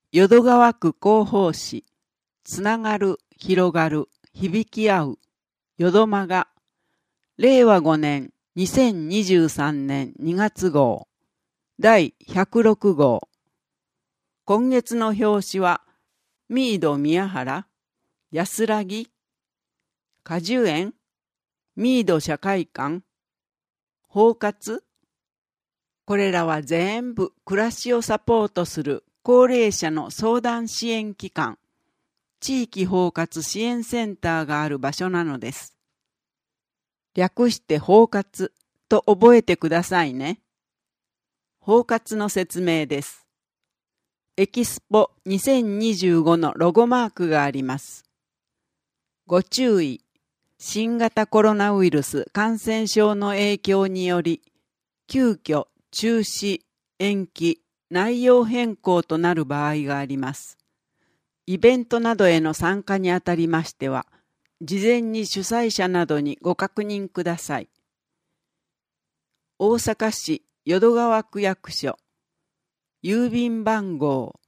淀川区広報誌、つながる、広がる、響き合う、淀間が、令和5年2023年2月号、第106号。今月の表紙は、ミード宮原、安らぎ、果樹園、ミード社会館、包括。これらは全部暮らしをサポートする高齢者の相談支援機関、地域包括支援センターがある場所なのです。略して包括と覚えてくださいね。包括の説明です。エキスポ2025のロゴマークがあります。ご注意。新型コロナウイルス感染症の影響により、急遽中止、延期、内容変更となる場合があります。イベントなどへの参加にあたりましては、事前に主催者などにご確認ください。大阪市淀川区役所、郵便番号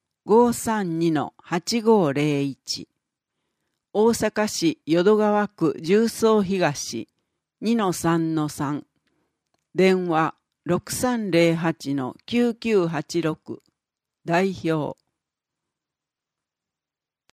532-8501、大阪市淀川区十三東 2-3-3、電話 6308-9986、代表